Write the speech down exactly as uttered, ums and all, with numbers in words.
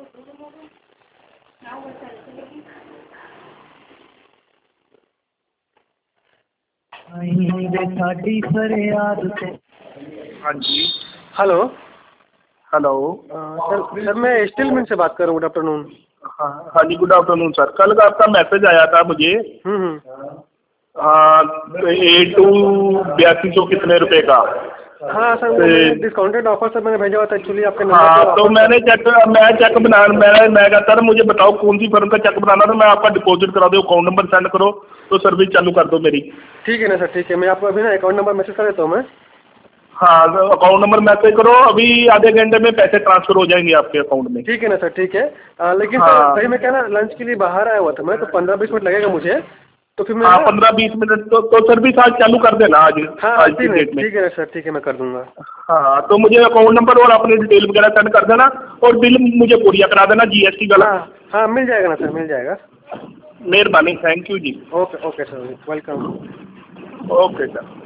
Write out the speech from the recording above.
हाँ जी। Hello. Hello. Sir sir मैं स्टील मिल से बात कर रहा हूँ। Good afternoon. हाँ हाँ जी, गुड आफ्टरनून सर। कल का आपका मैसेज आया था मुझे। हम्म हम्म। हाँ, ए टू बयासी सौ कितने रुपए का। हाँ सर, वो मैंने डिस्काउंटेड ऑफर सर मैंने भेजा हुआ था एक्चुअली आपके नंबर हाँ, पे। तो मैंने चेक मैं चेक बना मैं मैं कहता था मुझे बताओ कौन सी फर्म का चेक बनाना था, मैं आपका डिपॉजिट करा दो, अकाउंट नंबर सेंड करो तो सर्विस चालू कर दो मेरी। ठीक है ना सर, ठीक है। मैं आपको अभी ना अकाउंट नंबर मैसेज कर देता हूँ मैं। हाँ, अकाउंट नंबर मैसेज करो, अभी आधे घंटे में पैसे ट्रांसफर हो जाएंगे आपके अकाउंट में। ठीक है ना सर, ठीक है। आ, लेकिन सर हाँ भाई मैं क्या ना लंच के लिए बाहर आया हुआ था मैं, तो पंद्रह बीस मिनट लगेगा मुझे, तो फिर मैं हाँ, ना। पंद्रह बीस मिनट तो, तो सर्विस आज चालू कर देना आज हाँ हाँ आज की ठीक है, डेट में। ठीक है ना सर, ठीक है, मैं कर दूंगा। हाँ, तो मुझे अकाउंट नंबर और अपनी डिटेल वगैरह सेंड कर देना, और बिल मुझे पूरी करा देना जीएसटी वाला। हाँ हाँ मिल जाएगा ना सर, मिल जाएगा। मेहरबानी, थैंक यू जी। Okay okay sir, welcome. Okay sir.